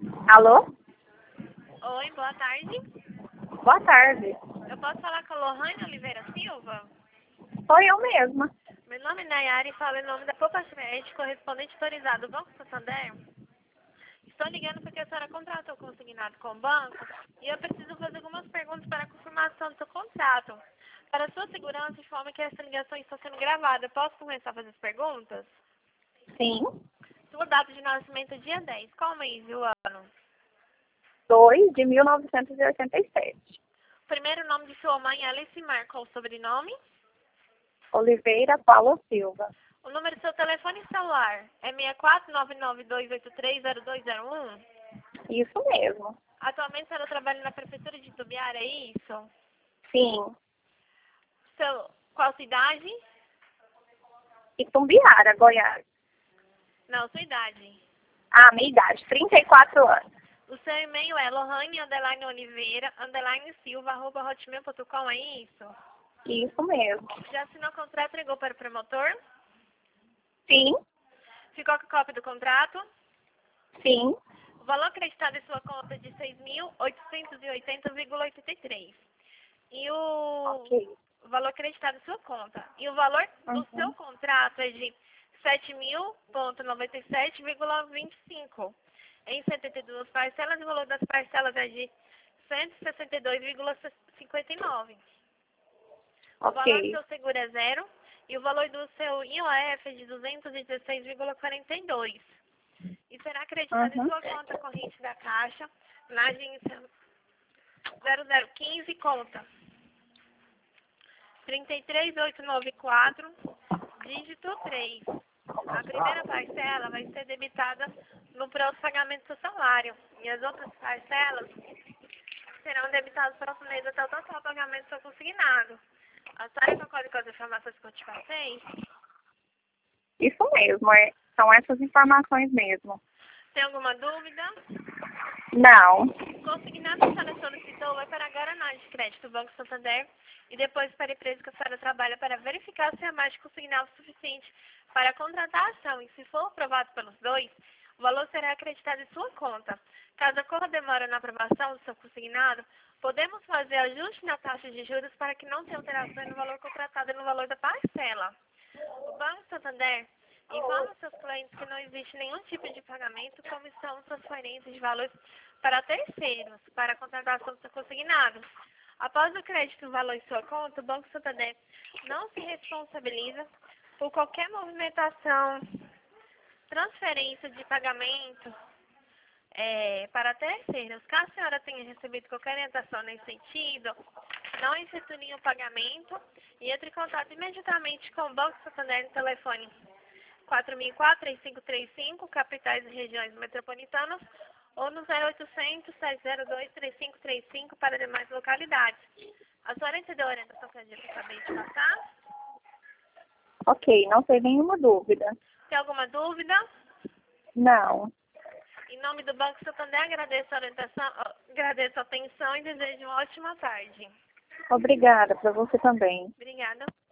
Alô? Oi, boa tarde. Boa tarde. Eu posso falar com a Lohane Oliveira Silva? Sou eu mesma. Meu nome é Nayara e falo em nome da Popasmed, correspondente autorizado do Banco Santander. Estou ligando porque a senhora contratou consignado com o banco e eu preciso fazer algumas perguntas para a confirmação do seu contrato. Para sua segurança, informe que essa ligação está sendo gravada. Posso começar a fazer as perguntas? Sim. Sua data de nascimento é dia 10. Qual mês e o ano? 2 de 1987. Primeiro nome de sua mãe, Alice Mar. Qual o sobrenome? Oliveira Paula Silva. O número do seu telefone celular é 64992830201? Isso mesmo. Atualmente a senhora trabalha na prefeitura de Itubiara, é isso? Sim. Qual cidade? Itumbiara, Goiás. Não, sua idade. Minha idade, 34 anos. O seu e-mail é lohane_oliveira_silva@hotmail.com, é isso? Isso mesmo. Já assinou o contrato e ligou para o promotor? Sim. Ficou com a cópia do contrato? Sim. O valor acreditado em sua conta é de 6.880,83. E Ok. o valor acreditado em sua conta. E o valor do seu contrato é de 7.097,25. Em 72 parcelas, o valor das parcelas é de 162,59. O valor do Ok. seu seguro é zero e o valor do seu IOF é de 216,42. E será acreditado em sua conta corrente da Caixa, na agência 0015, conta 33894, dígito 3. A primeira parcela vai ser debitada no próximo pagamento do seu salário. E as outras parcelas serão debitadas no próximo mês até o total pagamento do seu consignado. A senhora concorda com as informações que eu te passei? Isso mesmo. São essas informações mesmo. Tem alguma dúvida? Não. O consignado que a senhora solicitou vai para a Guaraná de Crédito do Banco Santander e depois para a empresa que a senhora trabalha para verificar se a margem consignada é suficiente para contratar a ação. E se for aprovado pelos dois, o valor será acreditado em sua conta. Caso ocorra demora na aprovação do seu consignado, podemos fazer ajuste na taxa de juros para que não tenha alteração no valor contratado e no valor da parcela. O Banco Santander informa seus clientes que não existe nenhum tipo de pagamento, comissão, transferência de valores para terceiros, para a contratação do seu consignado. Após o crédito do valor em sua conta, o Banco Santander não se responsabiliza por qualquer movimentação, transferência de pagamento para terceiros. Caso a senhora tenha recebido qualquer orientação nesse sentido, não efetue o pagamento e entre em contato imediatamente com o Banco Santander no telefone 4004-3535, capitais e regiões metropolitanas, ou no 0800-702-3535 para demais localidades. A senhora entendeu a orientação que eu acabei de passar? Ok, não tem nenhuma dúvida. Tem alguma dúvida? Não. Em nome do Banco Santander, agradeço a orientação, agradeço a atenção e desejo uma ótima tarde. Obrigada, para você também. Obrigada.